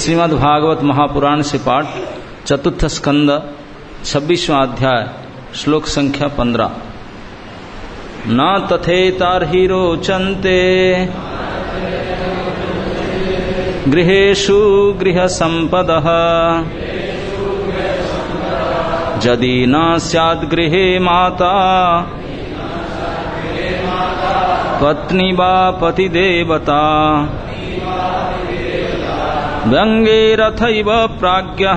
श्रीमद् भागवत महापुराण से पाठ, चतुर्थ स्कंद, 26वां अध्याय, श्लोक संख्या 15। न तथेतार्हि रोचन्ते गृहेषु गृहसम्पदः यदि न स्यात् गृहे माता पत्नी वा पतिदेवता व्यङ्गैरथैव प्राज्ञः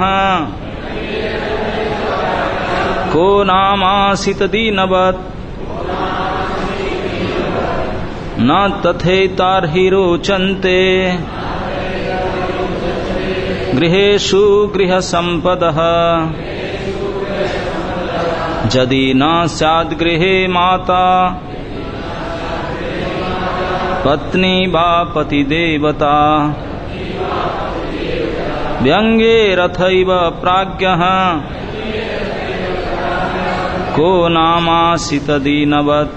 को नामासीत दीनवत् न तथेतार्हि रोचन्ते गृहेषु गृहसम्पदः यदि न स्यात् गृहे माता पत्नी वा पतिदेवता व्यङ्गैरथैव प्राज्ञः को नामासीत दीनवत्।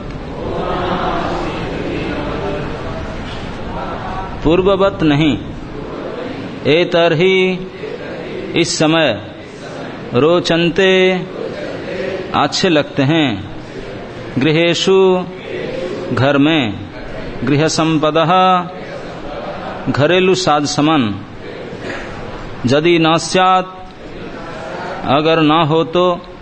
पूर्ववत नहीं, एतर्हि इस समय, रोचन्ते अच्छे लगते हैं, गृहेषु घर में, गृह संपदः घरेलू साध समन, यदि न स्यात् अगर न हो तो,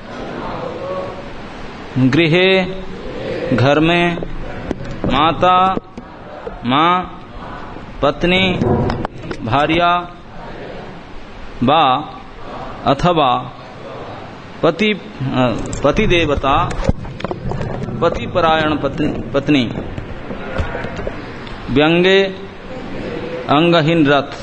गृहे घर में, माता माँ, पत्नी भार्या, बा अथवा पति देवता पतिपरायण पत्नी, व्यंगे अंगहीन रथ,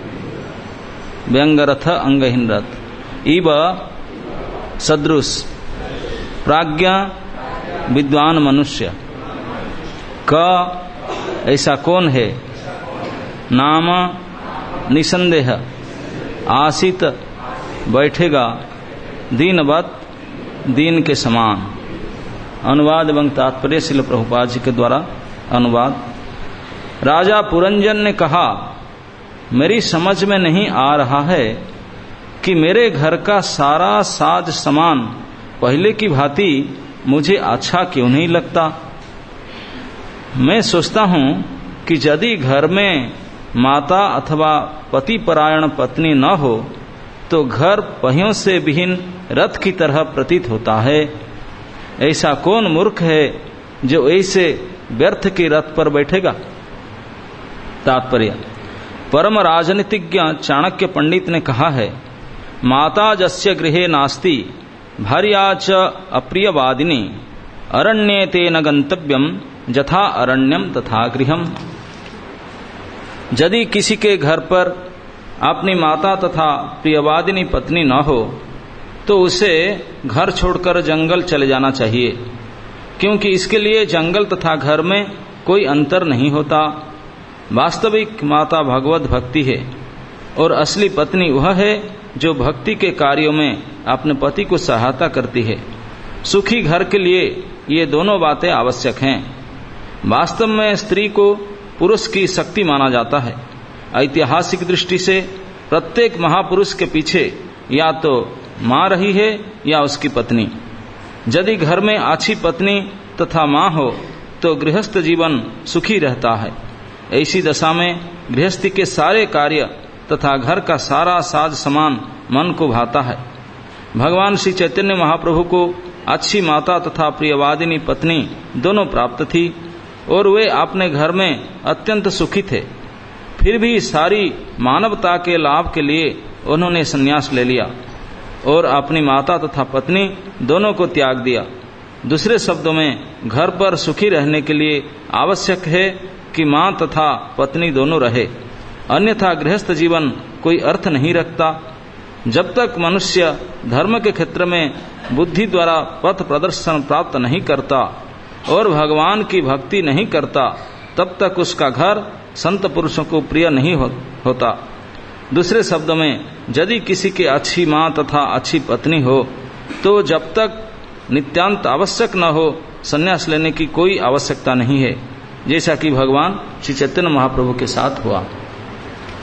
व्यंग रथ अंगहीन रथ, इव सदृश प्राज्ञा विद्वान मनुष्य, क ऐसा कौन है, नाम निसंदेह आसित बैठेगा, दीनवत दीन के समान। अनुवाद एवं तात्पर्य श्रील प्रभुपाद जी के द्वारा अनुवाद। राजा पुरंजन ने कहा, मेरी समझ में नहीं आ रहा है कि मेरे घर का सारा साज सामान पहले की भांति मुझे अच्छा क्यों नहीं लगता। मैं सोचता हूं कि यदि घर में माता अथवा पतिपरायण पत्नी न हो तो घर पहियों से विहीन रथ की तरह प्रतीत होता है। ऐसा कौन मूर्ख है जो ऐसे व्यर्थ के रथ पर बैठेगा। तात्पर्य, परम राजनीतिज्ञ चाणक्य पंडित ने कहा है, माता जस्य गृहे नास्ति भार्या च अप्रियवादिनी अरण्ये तेन गंतव्यम यथा अरण्यम तथा गृहम। यदि किसी के घर पर अपनी माता तथा प्रियवादिनी पत्नी न हो तो उसे घर छोड़कर जंगल चले जाना चाहिए, क्योंकि इसके लिए जंगल तथा घर में कोई अंतर नहीं होता। वास्तविक माता भगवत भक्ति है और असली पत्नी वह है जो भक्ति के कार्यों में अपने पति को सहायता करती है। सुखी घर के लिए ये दोनों बातें आवश्यक हैं। वास्तव में स्त्री को पुरुष की शक्ति माना जाता है। ऐतिहासिक दृष्टि से प्रत्येक महापुरुष के पीछे या तो मां रही है या उसकी पत्नी। यदि घर में अच्छी पत्नी तथा मां हो तो गृहस्थ जीवन सुखी रहता है। ऐसी दशा में गृहस्थी के सारे कार्य तथा घर का सारा साज सामान मन को भाता है। भगवान श्री चैतन्य महाप्रभु को अच्छी माता तथा प्रियवादिनी पत्नी दोनों प्राप्त थी और वे अपने घर में अत्यंत सुखी थे। फिर भी सारी मानवता के लाभ के लिए उन्होंने संन्यास ले लिया और अपनी माता तथा पत्नी दोनों को त्याग दिया। दूसरे शब्दों में, घर पर सुखी रहने के लिए आवश्यक है कि मां तथा पत्नी दोनों रहे, अन्यथा गृहस्थ जीवन कोई अर्थ नहीं रखता। जब तक मनुष्य धर्म के क्षेत्र में बुद्धि द्वारा पथ प्रदर्शन प्राप्त नहीं करता और भगवान की भक्ति नहीं करता, तब तक उसका घर संत पुरुषों को प्रिय नहीं होता। दूसरे शब्दों में, यदि किसी की अच्छी मां तथा अच्छी पत्नी हो तो जब तक नित्यांत आवश्यक न हो संन्यास लेने की कोई आवश्यकता नहीं है, जैसा कि भगवान श्री चैतन्य महाप्रभु के साथ हुआ।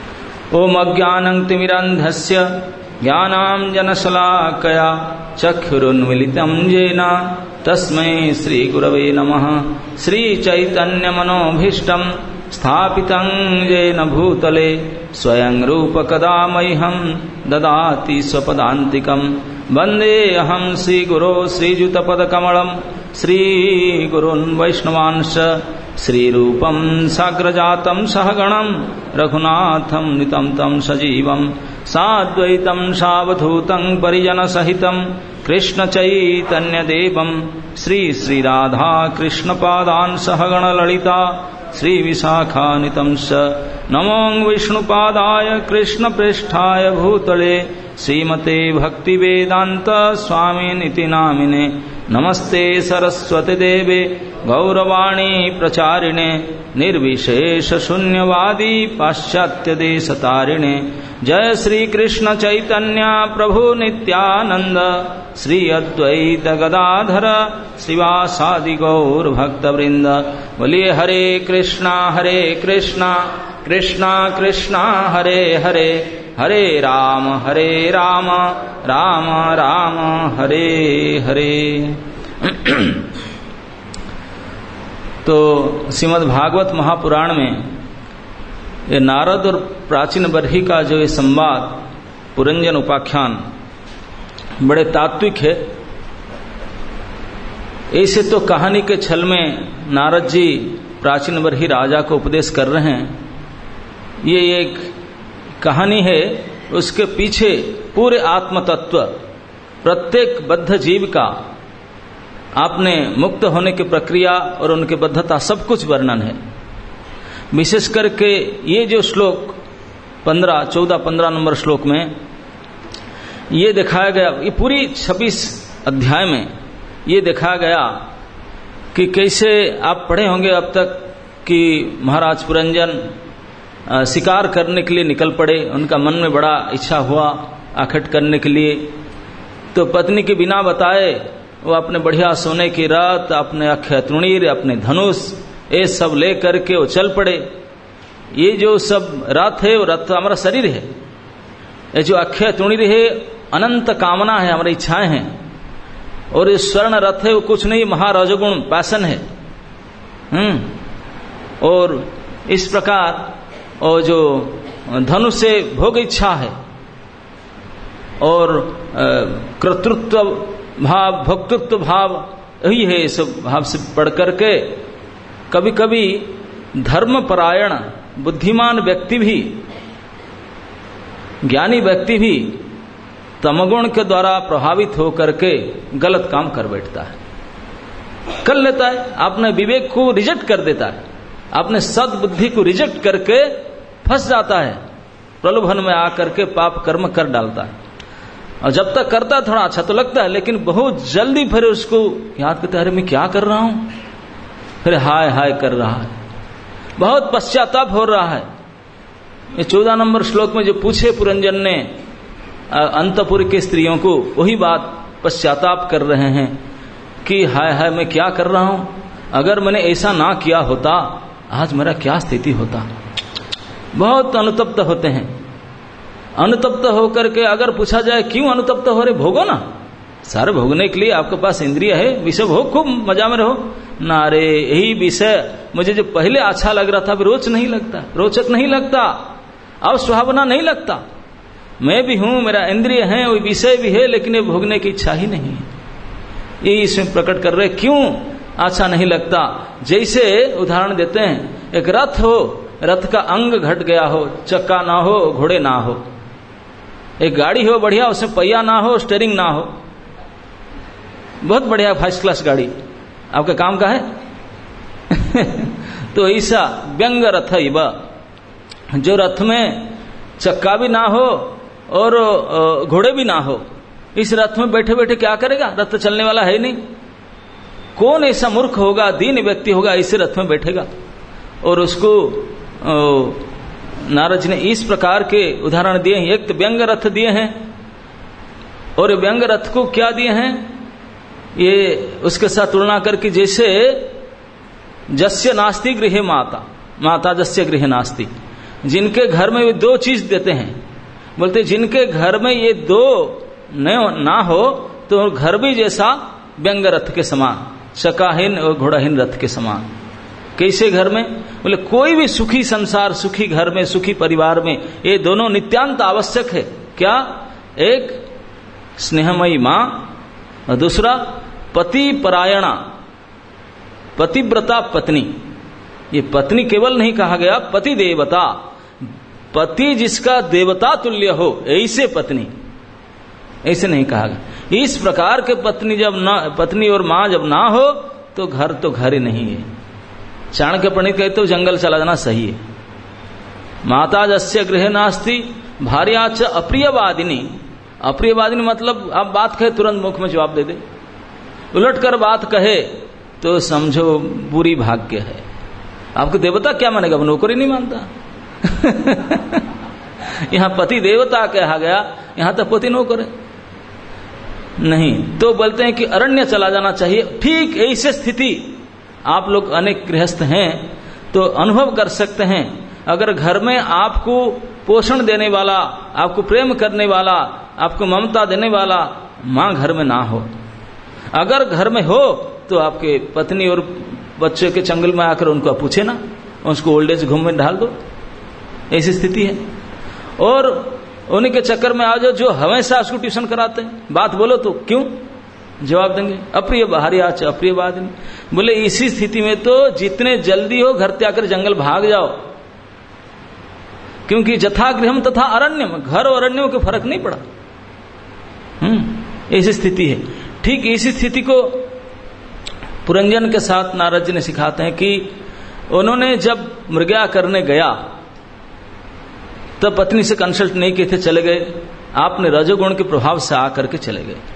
ओम अज्ञानं तिमिरन्धस्य ज्ञानाञ्जनशलाकया चक्षुरुन्मीलितं येन तस्मै श्रीगुरवे नमः। श्रीचैतन्यमनोभीष्टं स्थापितं येन भूतले स्वयं रूप कदा मह्यं ददाति स्वपदान्तिकं। वन्देऽहं श्रीगुरो श्रीयुतपदकमलं श्रीगुरून् वैष्णवांश्च श्रीरूपं साग्रजातं सहगणं रघुनाथं नितं तं सजीवं साद्वैतं सावधूतं परिजनसहितं कृष्णचैतन्यदेवं श्रीराधा कृष्णपादान् सहगणललिता श्रीविशाखान्वितं च। नमो विष्णुपादाय कृष्णप्रेष्ठाय भूतले श्रीमते भक्तिवेदान्त स्वामिनिति नामिने। नमस्ते सरस्वती देवे गौरवाणी प्रचारिणे निर्विशेष शून्यवादी पाश्चात्य देशतारिणे। जय श्री कृष्ण चैतन्य प्रभु नित्यानंद श्री अद्वैत गदाधर श्रीवासादि गौर भक्तवृंद। बोलिए हरे कृष्णा कृष्णा कृष्णा हरे हरे, हरे राम राम राम हरे हरे। तो श्रीमद् भागवत महापुराण में ये नारद और प्राचीन बरही का जो ये संवाद पुरंजन उपाख्यान बड़े तात्विक है। ऐसे तो कहानी के छल में नारद जी प्राचीन बरही राजा को उपदेश कर रहे हैं। ये एक कहानी है, उसके पीछे पूरे आत्म तत्व प्रत्येक बद्ध जीव का आपने मुक्त होने की प्रक्रिया और उनकी बद्धता सब कुछ वर्णन है। विशेष करके ये जो श्लोक 14-15 नंबर श्लोक में ये दिखाया गया, ये पूरी 26 अध्याय में ये दिखाया गया कि कैसे आप पढ़े होंगे अब तक कि महाराज पुरंजन शिकार करने के लिए निकल पड़े। उनका मन में बड़ा इच्छा हुआ आखट करने के लिए, तो पत्नी के बिना बताए वो अपने बढ़िया सोने की रथ, अपने अक्षय तृणीर, अपने धनुष, ये सब ले करके वो चल पड़े। ये जो सब रथ है वो रथ हमारा शरीर है, ये जो अक्षय तृणीर है अनंत कामना है, हमारी इच्छाएं हैं। और ये स्वर्ण रथ है वो कुछ नहीं, महारजोगुण पैशन है। और इस प्रकार और जो धनुष से भोग इच्छा है और कर्तृत्व भाव, भोक्तृत्व भाव, यही है। इस भाव से पढ़ करके कभी कभी धर्मपरायण बुद्धिमान व्यक्ति भी, ज्ञानी व्यक्ति भी तमगुण के द्वारा प्रभावित होकर के गलत काम कर बैठता है, कर लेता है। अपने विवेक को रिजेक्ट कर देता है, अपने सद्बुद्धि को रिजेक्ट करके फंस जाता है, प्रलोभन में आकर के पाप कर्म कर डालता है। और जब तक करता है थोड़ा अच्छा तो लगता है, लेकिन बहुत जल्दी फिर उसको याद करता है, अरे मैं क्या कर रहा हूं, फिर हाय हाय कर रहा है, बहुत पश्चाताप हो रहा है। ये 14 नंबर श्लोक में जो पूछे पुरंजन ने अंतपुर के स्त्रियों को, वही बात पश्चाताप कर रहे हैं कि हाय हाय मैं क्या कर रहा हूं, अगर मैंने ऐसा ना किया होता आज मेरा क्या स्थिति होता। बहुत अनुतप्त होते हैं। अनुतप्त होकर के अगर पूछा जाए क्यों अनुतप्त हो रहे, भोगो ना, सारे भोगने के लिए आपके पास इंद्रिय है, विषय भोग, खूब मजा में रहो ना। अरे यही विषय मुझे जो पहले अच्छा लग रहा था अभी रोच नहीं लगता, रोचक नहीं लगता, अब सुहावना नहीं लगता। मैं भी हूं, मेरा इंद्रिय है, वो विषय भी है, लेकिन ये भोगने की इच्छा ही नहीं है। ये इसमें प्रकट कर रहे क्यों अच्छा नहीं लगता। जैसे उदाहरण देते हैं, एक रथ हो, रथ का अंग घट गया हो, चक्का ना हो, घोड़े ना हो। एक गाड़ी हो बढ़िया, उसमें पहिया ना हो, स्टीयरिंग ना हो, बहुत बढ़िया फर्स्ट क्लास गाड़ी, आपके काम का है। तो ऐसा व्यंग रथ इव, जो रथ में चक्का भी ना हो और घोड़े भी ना हो, इस रथ में बैठे बैठे क्या करेगा, रथ तो चलने वाला है नहीं। कौन ऐसा मूर्ख होगा, दीन व्यक्ति होगा, इसे रथ में बैठेगा। और उसको नारद जी ने इस प्रकार के उदाहरण दिए हैं। एक तो व्यंग रथ दिए हैं, और व्यंग रथ को क्या दिए हैं, ये उसके साथ तुलना करके, जैसे जस्य नास्ति गृहे माता, माता जस्य गृहे नास्ति। जिनके घर में वे दो चीज देते हैं, बोलते जिनके घर में ये दो ना हो तो घर भी जैसा व्यंग रथ के समान, शकाहीन और घोड़ाहीन रथ के समान। कैसे घर में? बोले कोई भी सुखी संसार, सुखी घर में, सुखी परिवार में ये दोनों नित्यांत आवश्यक है। क्या? एक स्नेहमयी मां और दूसरा पति परायणा, पतिव्रता पत्नी। ये पत्नी केवल नहीं कहा गया, पति देवता, पति जिसका देवता तुल्य हो, ऐसे पत्नी, ऐसे नहीं कहा गया। इस प्रकार के पत्नी और मां जब ना हो तो घर ही नहीं है। चाणक्य पंडित कहते तो जंगल चला जाना सही है। माता जस्य गृह नास्ति भार्या च अप्रियवादिनी। अप्रियवादिनी मतलब आप बात कहे तुरंत मुख में जवाब दे दे, उलट कर बात कहे तो समझो बुरी भाग्य है। आपको देवता क्या मानेगा? वो नौकरी नहीं मानता। यहां पति देवता कहा गया, यहां तक पति नौकर है नहीं। तो बोलते हैं कि अरण्य चला जाना चाहिए। ठीक ऐसी स्थिति आप लोग अनेक गृहस्थ हैं तो अनुभव कर सकते हैं। अगर घर में आपको पोषण देने वाला, आपको प्रेम करने वाला, आपको ममता देने वाला मां घर में ना हो, अगर घर में हो तो आपके पत्नी और बच्चे के चंगुल में आकर उनको आप पूछे ना, उसको ओल्ड एज होम में डाल दो, ऐसी स्थिति है। और उन्हीं के चक्कर में आ जाओ जो हमेशा उसको ट्यूशन कराते हैं, बात बोलो तो क्यों जवाब देंगे, अप्रिय भार्या च अप्रियवादिनी। बोले इसी स्थिति में तो जितने जल्दी हो घर त्याग कर जंगल भाग जाओ, क्योंकि जथा गृहम तथा अरण्यम, घर और अरण्यों के फर्क नहीं पड़ा। ऐसी स्थिति है। ठीक इसी स्थिति को पुरंजन के साथ नारद जी ने सिखाते हैं कि उन्होंने जब मृग्या करने गया तब पत्नी से कंसल्ट नहीं किए थे, चले गए। आपने रजोगुण के प्रभाव से आकर के चले गए।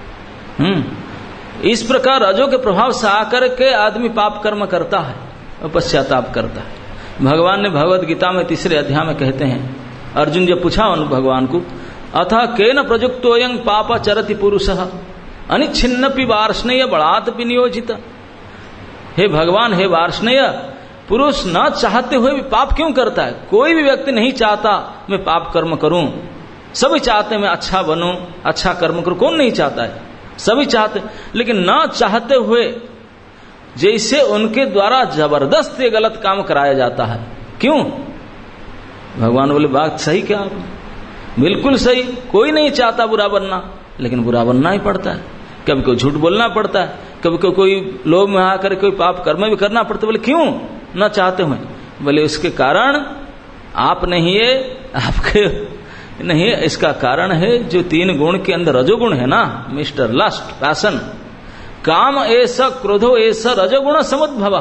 इस प्रकार रजो के प्रभाव से आकर के आदमी पाप कर्म करता है और पश्चाताप करता है। भगवान ने भगवद गीता में 3 अध्याय में कहते हैं, अर्जुन जब पूछा उन भगवान को, अथा केन प्रयुक्तोयं पाप चरति पुरुषः अनिच्छिन्नपि वार्ष्णेय बलात् विनियोजित। हे भगवान, हे वार्ष्णेय, पुरुष न चाहते हुए भी पाप क्यों करता है? कोई भी व्यक्ति नहीं चाहता मैं पाप कर्म करूं, सभी चाहते मैं अच्छा बनूं, अच्छा कर्म करूं। कौन नहीं चाहता है? सभी चाहते, लेकिन न चाहते हुए जैसे उनके द्वारा जबरदस्ती गलत काम कराया जाता है। क्यों? भगवान बोले बात सही क्या आपने? बिल्कुल सही। कोई नहीं चाहता बुरा बनना, लेकिन बुरा बनना ही पड़ता है। कभी कोई झूठ बोलना पड़ता है, कभी कोई लोभ में आकर कोई पाप कर्म भी करना पड़ता है। बोले क्यों न चाहते हुए? बोले उसके कारण आप नहीं है, आपके नहीं है, इसका कारण है जो 3 गुण के अंदर रजोगुण है ना, मिस्टर लस्ट, पैशन, काम ऐसा, क्रोधो ऐसा, रजोगुण समुद्भव।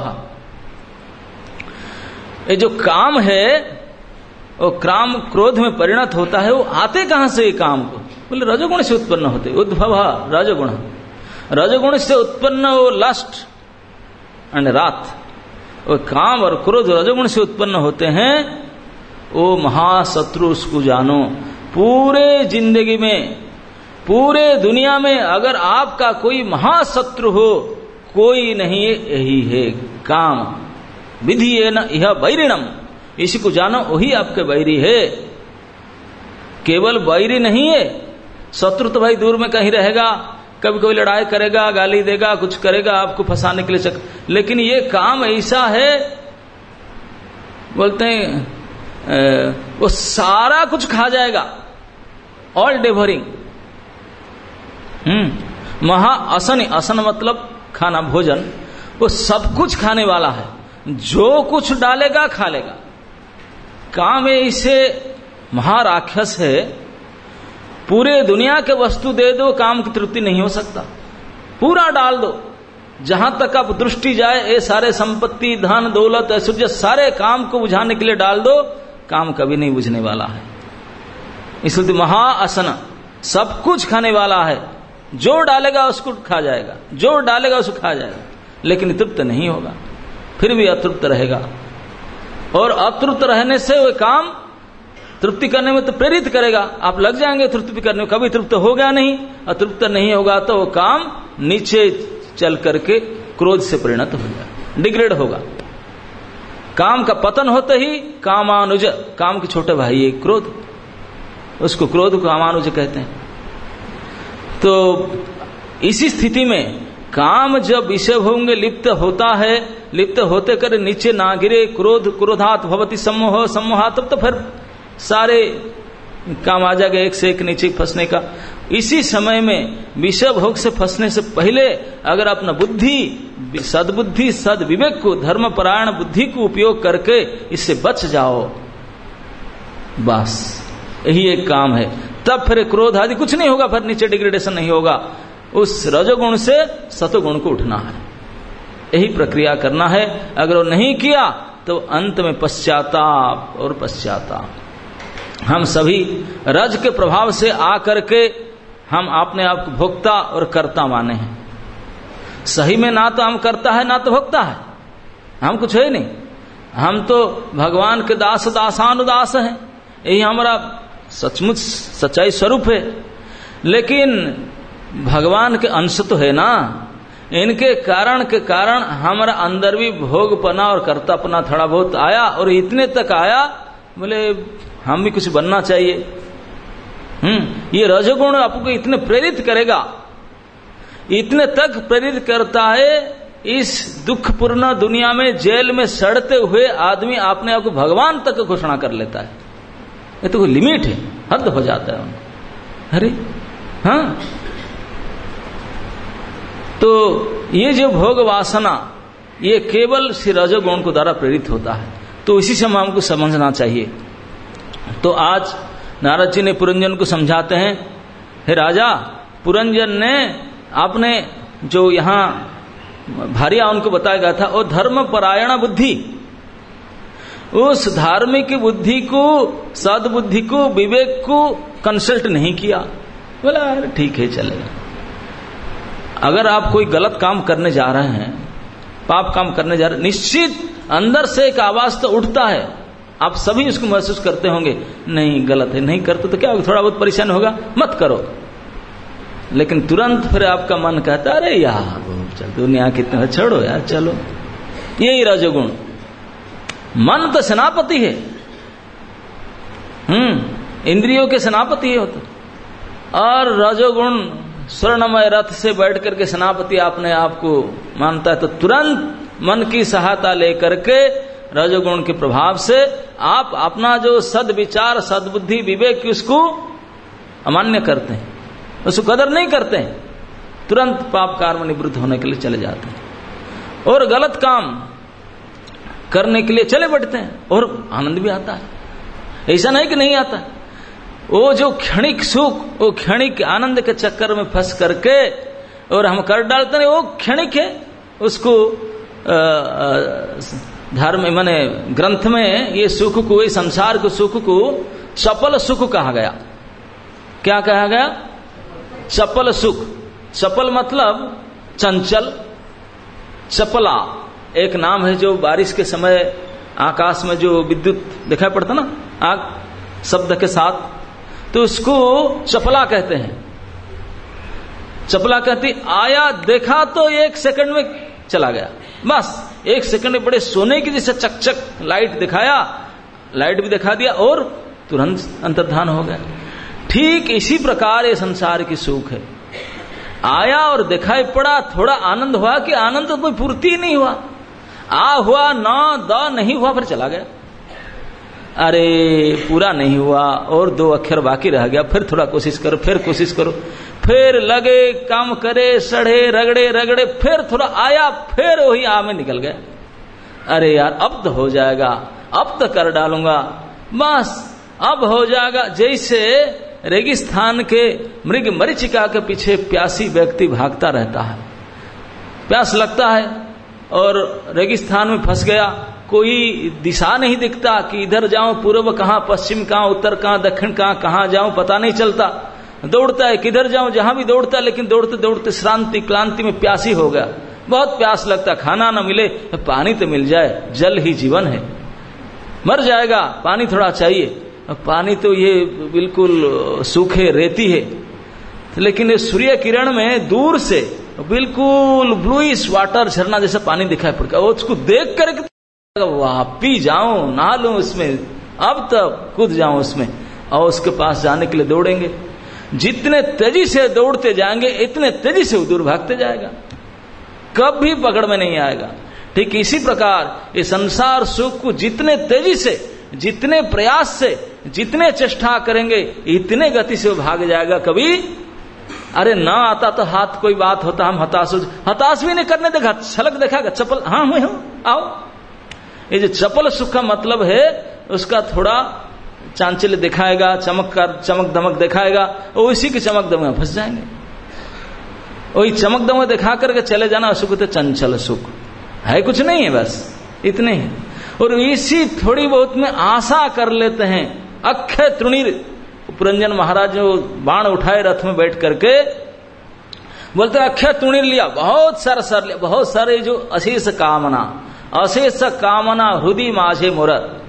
ये जो काम है वो काम क्रोध में परिणत होता है, वो आते कहां से? ये काम को बोले रजोगुण से उत्पन्न होते, उद्भव रजोगुण। रजोगुण से उत्पन्न वो लस्ट एंड रात, वो काम और क्रोध रजोगुण से उत्पन्न होते हैं। वो महाशत्रु, उसको जानो। पूरे जिंदगी में, पूरे दुनिया में अगर आपका कोई महाशत्रु हो, कोई नहीं है, यही है काम। विधि है न यह बैरिणम, इसी को जानो, वही आपके बैरी है। केवल बैरी नहीं है, शत्रु तो भाई दूर में कहीं रहेगा, कभी कोई लड़ाई करेगा, गाली देगा, कुछ करेगा आपको फंसाने के लिए, लेकिन ये काम ऐसा है, बोलते हैं वो सारा कुछ खा जाएगा, ऑल डेवरिंग। महा असनी, असन मतलब खाना, भोजन, वो सब कुछ खाने वाला है, जो कुछ डालेगा खा लेगा। काम इसे महाराक्षस है, पूरे दुनिया के वस्तु दे दो, काम की तृप्ति नहीं हो सकता। पूरा डाल दो, जहां तक आप दृष्टि जाए, ये सारे संपत्ति, धन, दौलत, ऐश्वर्य, सारे काम को बुझाने के लिए डाल दो, काम कभी नहीं बुझने वाला है। इसलिए महाअसन, सब कुछ खाने वाला है, जो डालेगा उसको खा जाएगा, जो डालेगा उसको खा जाएगा, लेकिन तृप्त नहीं होगा, फिर भी अतृप्त रहेगा। और अतृप्त रहने से वह काम तृप्ति करने में तो प्रेरित करेगा, आप लग जाएंगे तृप्ति करने में, कभी तृप्त होगा नहीं। अतृप्त नहीं होगा तो वो काम नीचे चल करके क्रोध से परिणत हो जाएगा, डिग्रेड होगा। काम का पतन होते ही कामानुज, काम के छोटे भाई एक क्रोध, उसको क्रोध कामानुज कहते हैं। तो इसी स्थिति में काम जब विषय भोग में लिप्त होता है, लिप्त होते कर नीचे ना गिरे, क्रोध क्रोधात भवति सम्मोह सम्मोहात, तब तो फिर सारे काम आ जाएगा एक से एक नीचे फंसने का। इसी समय में विषय भोग से फंसने से पहले अगर अपना बुद्धि, सद्बुद्धि सद विवेक को, धर्म परायण बुद्धि को उपयोग करके इससे बच जाओ, बस यही एक काम है। तब फिर क्रोध आदि कुछ नहीं होगा, फिर नीचे डिग्रेडेशन नहीं होगा। उस रजोगुण से सतोगुण को उठना है, यही प्रक्रिया करना है। अगर वो नहीं किया तो अंत में पश्चाताप और पश्चाताप। हम सभी रज के प्रभाव से आकर के हम अपने आप को भोक्ता और कर्ता माने हैं। सही में ना तो हम करता है ना तो भोक्ता है, हम कुछ है नहीं, हम तो भगवान के दास दासानुदास हैं, यही हमारा सचमुच सच्चाई स्वरूप है। लेकिन भगवान के अंश तो है ना, इनके कारण के कारण हमारा अंदर भी भोगपना और कर्तापना थोड़ा बहुत आया, और इतने तक आया बोले हम भी कुछ बनना चाहिए। ये रजोगुण आपको इतने प्रेरित करेगा, इतने तक प्रेरित करता है, इस दुखपूर्ण दुनिया में जेल में सड़ते हुए आदमी अपने आप को भगवान तक घोषणा कर लेता है। ये तो कोई लिमिट है, हद हो जाता है उनको। अरे हाँ, तो ये जो भोग वासना ये केवल श्री रजोगुण को द्वारा प्रेरित होता है, तो इसी से हमको समझना चाहिए। तो आज नारद जी ने पुरंजन को समझाते हैं, हे राजा, पुरंजन ने आपने जो यहाँ भारिया उनको बताया गया था, वो धर्म परायण बुद्धि, उस धार्मिक बुद्धि को, सद्बुद्धि को, विवेक को कंसल्ट नहीं किया। बोला ठीक है चलेगा। अगर आप कोई गलत काम करने जा रहे हैं, पाप काम करने जा रहे हैं, निश्चित अंदर से एक आवाज तो उठता है, आप सभी उसको महसूस करते होंगे, नहीं गलत है, नहीं करते तो क्या होगा, थोड़ा बहुत परेशान होगा, मत करो। लेकिन तुरंत फिर आपका मन कहता है अरे यार चल दुनिया कितना, छोड़ो यार चलो। यही रजोगुण, मन तो सेनापति है, इंद्रियों के सेनापति है होता, और रजोगुण स्वर्णमय रथ से बैठ करके सेनापति अपने आप को मानता है। तो तुरंत मन की सहायता लेकर के रजोगुण के प्रभाव से आप अपना जो सद्विचार, सद्बुद्धि, विवेक, उसको अमान्य करते हैं, उसको कदर नहीं करते हैं, तुरंत पाप कार्य में निवृत्त होने के लिए चले जाते हैं और गलत काम करने के लिए चले बढ़ते हैं, और आनंद भी आता है। ऐसा नहीं कि नहीं आता, वो जो क्षणिक सुख, वो क्षणिक आनंद के चक्कर में फंस करके और हम कर डालते हैं, वो क्षणिक है। उसको धर्म माने ग्रंथ में ये सुख को, ये संसार के सुख को चपल सुख कहा गया। क्या कहा गया? चपल सुख। चपल मतलब चंचल, चपला एक नाम है जो बारिश के समय आकाश में जो विद्युत दिखाई पड़ता ना आग शब्द के साथ, तो उसको चपला कहते हैं। चपला कहती आया, देखा तो एक सेकंड में चला गया, बस एक सेकंड में बड़े सोने की जैसे चकचक लाइट दिखाया, लाइट भी दिखा दिया और तुरंत अंतर्धान हो गया। ठीक इसी प्रकार ये संसार की सुख है, आया और दिखाई पड़ा, थोड़ा आनंद हुआ कि आनंद तो कोई पूर्ति नहीं हुआ, आ हुआ ना द नहीं हुआ, फिर चला गया। अरे पूरा नहीं हुआ और 2 अक्षर बाकी रह गया, फिर थोड़ा कोशिश करो, फिर कोशिश करो, फिर लगे काम करे, सड़े रगड़े रगड़े, फिर थोड़ा आया, फिर वही आ में निकल गया। अरे यार अब तो हो जाएगा, अब तो कर डालूंगा, बस अब हो जाएगा। जैसे रेगिस्तान के मृग मरीचिका के पीछे प्यासी व्यक्ति भागता रहता है, प्यास लगता है और रेगिस्तान में फंस गया, कोई दिशा नहीं दिखता कि इधर जाऊं, पूर्व कहां, पश्चिम कहां, उत्तर कहां, दक्षिण कहां, कहां जाऊं पता नहीं चलता, दौड़ता है किधर जाऊं, जहां भी दौड़ता है, लेकिन दौड़ते दौड़ते श्रांति क्लांति में प्यासी हो गया, बहुत प्यास लगता, खाना ना मिले, पानी तो मिल जाए, जल ही जीवन है, मर जाएगा, पानी थोड़ा चाहिए। पानी तो ये बिल्कुल सूखे रेती है, लेकिन ये सूर्य किरण में दूर से बिल्कुल ब्लूइश वाटर झरना जैसा पानी दिखाई पड़ता है, उसको देख कर वाह पी जाऊं, नहा लूं उसमें, अब तक कूद जाऊं उसमें, और उसके पास जाने के लिए दौड़ेंगे। जितने तेजी से दौड़ते जाएंगे इतने तेजी से वो दूर भागते जाएगा, कभी पकड़ में नहीं आएगा। ठीक इसी प्रकार ये संसार सुख को जितने तेजी से, जितने प्रयास से, जितने चेष्टा करेंगे इतने गति से वो भाग जाएगा। कभी अरे ना आता तो हाथ कोई बात होता, हम हताश भी नहीं करने देगा, छलक दिखाएगा, चपल हाँ मैं हूं आओ। ये जो चपल सुख का मतलब है उसका थोड़ा चांचल्य दिखाएगा, चमक दमक दिखाएगा, वो इसी की चमक दमक में फंस जाएंगे। वही चमक दमक दिखा करके चले जाना सुख तो चंचल सुख है, कुछ नहीं है, बस इतने ही। और इसी थोड़ी बहुत में आशा कर लेते हैं। अक्षय तृणीर, पुरंजन महाराज जो बाण उठाए रथ में बैठ करके बोलते अक्षय तृणीर लिया, बहुत सारा सर लिया, बहुत सारे जो अशेष कामना हृदय माझे मोर।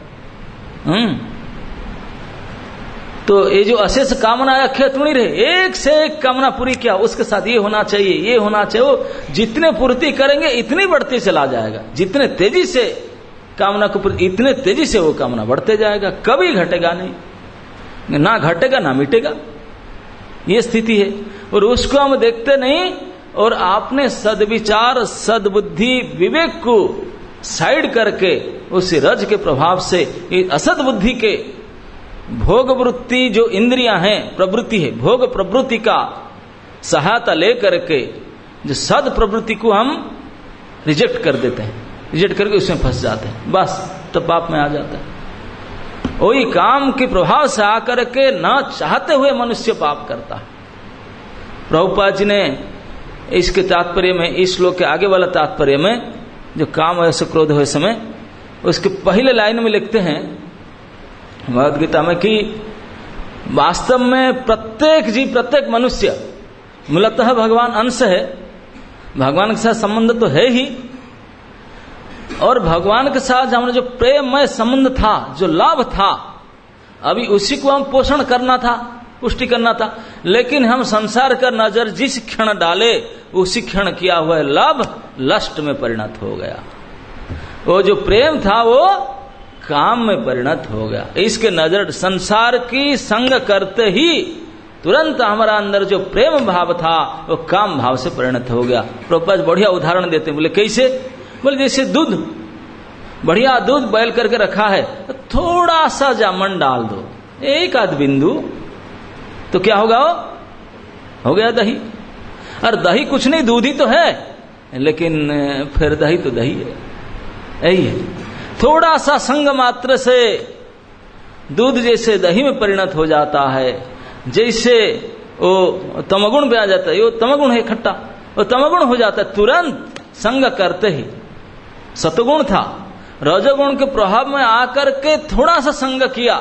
तो ये जो अशेष कामना है अक्षय तृणीर है, एक से एक कामना पूरी किया, उसके साथ ये होना चाहिए, ये होना चाहिए, वो जितने पूर्ति करेंगे इतनी बढ़ती चला जाएगा। जितने तेजी से कामना को, इतने तेजी से वो कामना बढ़ते जाएगा, कभी घटेगा नहीं, ना घटेगा ना मिटेगा, ये स्थिति है। और उसको हम देखते नहीं, और आपने सद्विचार, सद्बुद्धि, विवेक को साइड करके उस रज के प्रभाव से असद बुद्धि के भोग वृत्ति जो इंद्रियां हैं, प्रवृत्ति है, भोग प्रवृत्ति का सहायता लेकर के जो सद प्रवृत्ति को हम रिजेक्ट कर देते हैं, रिजेक्ट करके उसमें फंस जाते हैं, बस तो पाप में आ जाता है। वही काम के प्रभाव से आकर के न चाहते हुए मनुष्य पाप करता है। प्रभुपाद जी ने इसके तात्पर्य में, इस श्लोक के आगे वाला तात्पर्य में, जो काम ऐसे क्रोध हुए समय, उसके पहले लाइन में लिखते हैं भगवद गीता में कि वास्तव में प्रत्येक जीव, प्रत्येक मनुष्य मूलतः भगवान अंश है, भगवान के साथ संबंध तो है ही, और भगवान के साथ हमारा जो प्रेममय संबंध था, जो लाभ था, अभी उसी को हम पोषण करना था, पुष्टि करना था। लेकिन हम संसार का नजर जिस क्षण डाले उसी क्षण किया हुआ लाभ लस्ट में परिणत हो गया। वो जो प्रेम था वो काम में परिणत हो गया। इसके नजर संसार की संग करते ही तुरंत हमारा अंदर जो प्रेम भाव था वो काम भाव से परिणत हो गया। प्रभुपाद बढ़िया उदाहरण देते हैं, बोले कैसे? बोले जैसे दूध, बढ़िया दूध बॉयल करके रखा है, तो थोड़ा सा जामन डाल दो, एक आध बिंदु, तो क्या होगा? हो गया दही। और दही कुछ नहीं, दूध ही तो है, लेकिन फिर दही तो दही है, यही है। थोड़ा सा संग मात्र से दूध जैसे दही में परिणत हो जाता है, जैसे वो तमगुण पे आ जाता है, वो तमगुण है खट्टा, वो तमगुण हो जाता है तुरंत संग करते ही। सतगुण था, रजोगुण के प्रभाव में आकर के थोड़ा सा संग किया,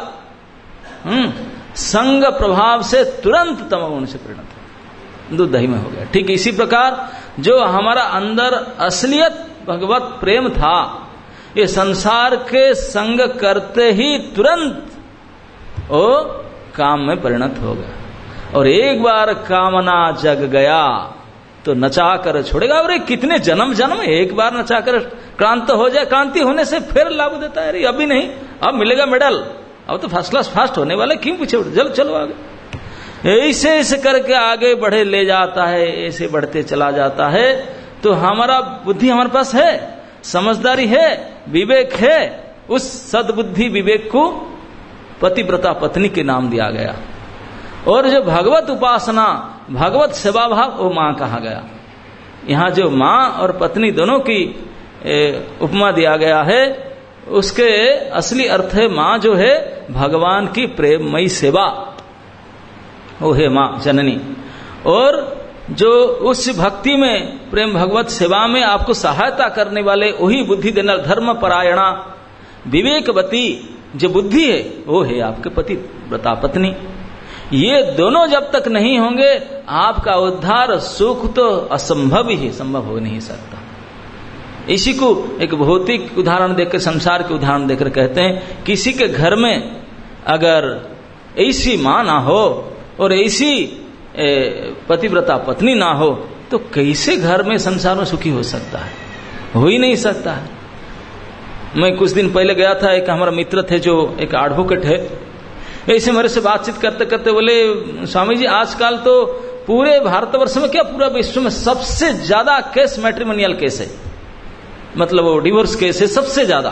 संग प्रभाव से तुरंत तमगुण से परिणत हो, दूध दही में हो गया। ठीक इसी प्रकार जो हमारा अंदर असलियत भगवत प्रेम था, ये संसार के संग करते ही तुरंत वो काम में परिणत हो गया। और एक बार कामना जग गया तो नचा कर छोड़ेगा। और कितने जन्म जन्म एक बार नचा कर क्रांत हो जाए, क्रांति होने से फिर लाभ देता है। अरे अभी नहीं, अब मिलेगा मेडल, अब तो फर्स्ट क्लास फास्ट होने वाले, क्यों पीछे? जल्द चलो आगे। ऐसे ऐसे करके आगे बढ़े ले जाता है, ऐसे बढ़ते चला जाता है। तो हमारा बुद्धि हमारे पास है, समझदारी है, विवेक है। उस सद्बुद्धि विवेक को पतिव्रता पत्नी के नाम दिया गया। और जो भगवत उपासना, भगवत सेवा भाव, वो मां कहा गया। यहां जो मां और पत्नी दोनों की उपमा दिया गया है, उसके असली अर्थ है मां जो है भगवान की प्रेममयी सेवा, वो है मां जननी। और जो उस भक्ति में, प्रेम भगवत सेवा में आपको सहायता करने वाले, वही बुद्धि देना, धर्म परायणा विवेकवती जो बुद्धि है, वो है आपके पति व्रता पत्नी। ये दोनों जब तक नहीं होंगे आपका उद्धार सुख तो असंभव ही, संभव हो नहीं सकता। इसी को एक भौतिक उदाहरण देकर, संसार के उदाहरण देकर कहते हैं, किसी के घर में अगर ऐसी मां ना हो और ऐसी पतिव्रता पत्नी ना हो, तो कैसे घर में संसार में सुखी हो सकता है? हो ही नहीं सकता है। मैं कुछ दिन पहले गया था, एक हमारा मित्र थे जो एक एडवोकेट है, ऐसे मेरे से बातचीत करते करते बोले, स्वामी जी आजकल तो पूरे भारतवर्ष में क्या पूरा विश्व में सबसे ज्यादा केस मैट्रिमोनियल केस है, मतलब वो डिवोर्स केस है सबसे ज्यादा।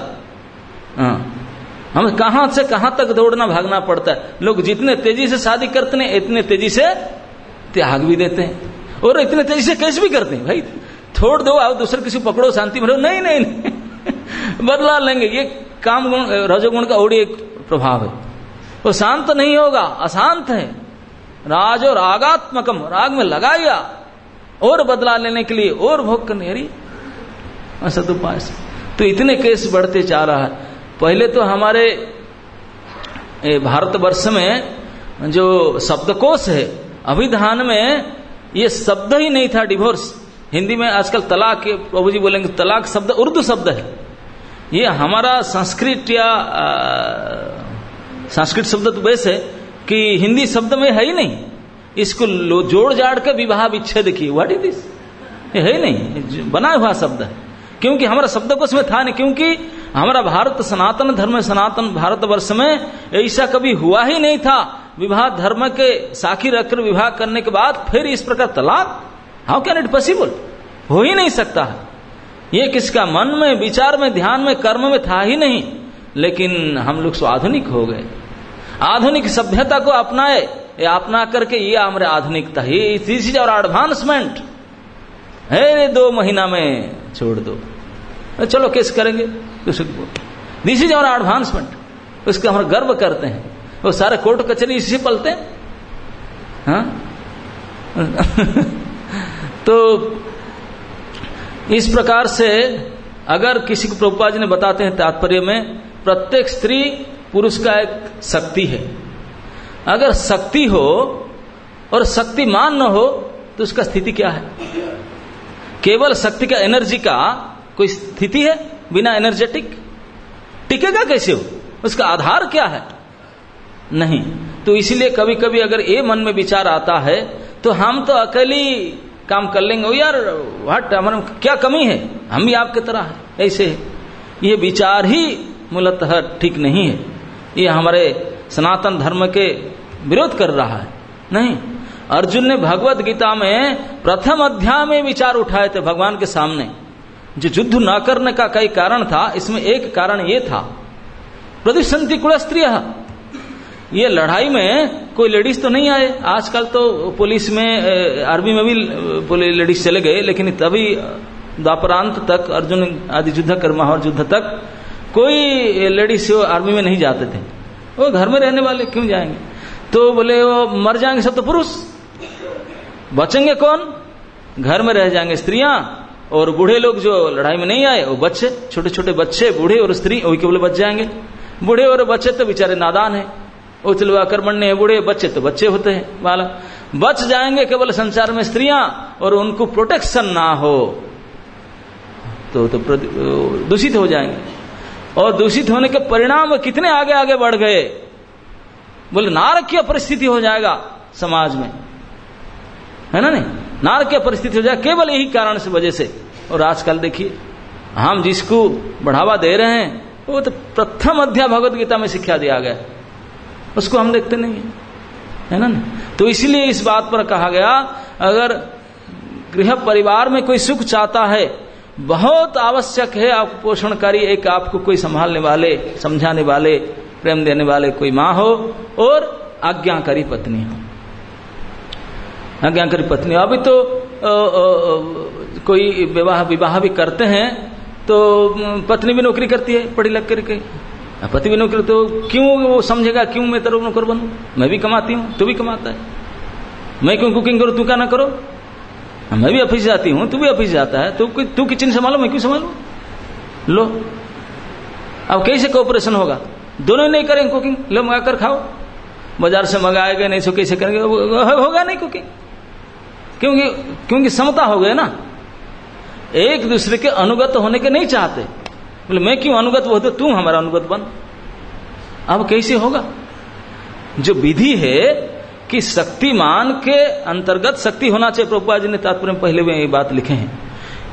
हमें कहां से कहां तक दौड़ना भागना पड़ता है। लोग जितने तेजी से शादी करते हैं इतने तेजी से त्याग भी देते हैं, और इतने तेजी से केस भी करते हैं। भाई छोड़ दो, आओ दूसरे किसी पकड़ो, शांति भरो, नहीं नहीं, नहीं। बदला लेंगे। ये काम गुण रजोगुण का और एक प्रभाव है, वो शांत नहीं होगा, अशांत है। राज और रागात्मकम, राग में लगाया और बदला लेने के लिए और भोग करने, अरे असदुपाय से तो इतने केस बढ़ते जा रहा है। पहले तो हमारे भारतवर्ष में जो शब्दकोश है, अभिधान में ये शब्द ही नहीं था डिवोर्स। हिंदी में आजकल तलाक, प्रभु जी बोलेंगे तलाक शब्द उर्दू शब्द है। ये हमारा संस्कृत या संस्कृत शब्द तो वैसे कि हिंदी शब्द में है ही नहीं, इसको जोड़ जाड़ के विवाह विच्छेद की, व्हाट इज दिस, ये है ही नहीं, बना हुआ शब्द है। क्योंकि हमारा शब्दकोश में था नहीं, क्योंकि हमारा भारत सनातन धर्म है, सनातन भारतवर्ष में ऐसा कभी हुआ ही नहीं था। विवाह धर्म के साखी रखकर विवाह करने के बाद फिर इस प्रकार तलाक, हाउ कैन इट पॉसिबल, हो ही नहीं सकता है। ये किसका मन में, विचार में, ध्यान में, कर्म में था ही नहीं। लेकिन हम लोग आधुनिक हो गए, आधुनिक सभ्यता को अपनाए, अपना करके ये हमारे आधुनिकता, ये दिस इज आवर एडवांसमेंट है। 2 महीना में छोड़ दो, चलो केस करेंगे, दिस इज आवर एडवांसमेंट, उसका हम गर्व करते हैं। वो सारे कोर्ट कचहरी इसी से पलते हैं। हाँ? तो इस प्रकार से अगर किसी को प्रभुपाद जी ने बताते हैं तात्पर्य में, प्रत्येक स्त्री पुरुष का एक शक्ति है। अगर शक्ति हो और शक्तिमान न हो तो उसका स्थिति क्या है? केवल शक्ति का, एनर्जी का कोई स्थिति है? बिना एनर्जेटिक टिकेगा कैसे हो? उसका आधार क्या है? नहीं। तो इसलिए कभी कभी अगर ये मन में विचार आता है तो हम तो अकेली काम कर लेंगे, ओ यार व्हाट, हमारे क्या कमी है, हम भी आपके तरह है, ऐसे है। ये विचार ही मूलतः ठीक नहीं है, ये हमारे सनातन धर्म के विरोध कर रहा है। नहीं, अर्जुन ने भगवत गीता में प्रथम अध्याय में विचार उठाए थे भगवान के सामने। जो युद्ध न करने का कई कारण था, इसमें एक कारण ये था, प्रदिशन्ति कुल स्त्रियः, ये लड़ाई में कोई लेडीज तो नहीं आए। आजकल तो पुलिस में, आर्मी में भी लेडीज चले गए, लेकिन तभी द्वापरांत तक, अर्जुन आदि युद्ध कर महाभारत युद्ध तक कोई लेडीज आर्मी में नहीं जाते थे। वो घर में रहने वाले क्यों जाएंगे? तो बोले वो मर जाएंगे सब तो पुरुष, बचेंगे कौन? घर में रह जाएंगे स्त्रियां, और बूढ़े लोग जो लड़ाई में नहीं आए वो बच्चे, छोटे छोटे बच्चे, बूढ़े और स्त्री, वही केवल बच जाएंगे। बूढ़े और बच्चे तो बेचारे नादान है, उचलवा कर्मण्य है, बूढ़े बच्चे तो बच्चे होते हैं वाला, बच जाएंगे केवल संसार में स्त्रियां, और उनको प्रोटेक्शन ना हो तो दूषित हो जाएंगे। और दूषित होने के परिणाम कितने आगे आगे बढ़ गए, बोले नारकीय परिस्थिति हो जाएगा समाज में, है ना? नहीं, नारकीय परिस्थिति हो जाएगा केवल यही कारण से वजह से। और आजकल देखिए हम जिसको बढ़ावा दे रहे हैं वो तो प्रथम अध्याय भगवत गीता में शिक्षा दिया गया, उसको हम देखते नहीं है ना? नहीं। तो इसलिए इस बात पर कहा गया, अगर गृह परिवार में कोई सुख चाहता है, बहुत आवश्यक है आपको पोषणकारी एक, आपको कोई संभालने वाले, समझाने वाले, प्रेम देने वाले कोई माँ हो, और आज्ञाकारी पत्नी हो। आज्ञाकारी पत्नी, अभी तो कोई विवाह भी करते हैं तो पत्नी भी नौकरी करती है पढ़ी लिख करके, पति भी नौकरी, तो क्यों वो समझेगा क्यों मैं तेरा नौकर बनूं? मैं भी कमाती हूँ, तू भी कमाता है, मैं क्यों कुकिंग करूं, तू क्या ना करो? मैं भी ऑफिस जाती हूँ, तू भी ऑफिस जाता है, तू किचन संभालो, मैं क्यों संभालू? लो, अब कैसे कोऑपरेशन होगा? दोनों नहीं करेंगे कुकिंग, लो मंगा कर खाओ, बाजार से मंगाएगा नहीं सो कैसे करेंगे? होगा नहीं कुकिंग, क्योंकि समता हो गए ना, एक दूसरे के अनुगत होने के नहीं चाहते। बोले मैं क्यों अनुगत हो, तो तू हमारा अनुगत बन। अब कैसे होगा? जो विधि है कि शक्तिमान के अंतर्गत शक्ति होना चाहिए, प्रभुपाद जी ने तात्पर्य में पहले भी ये बात लिखे हैं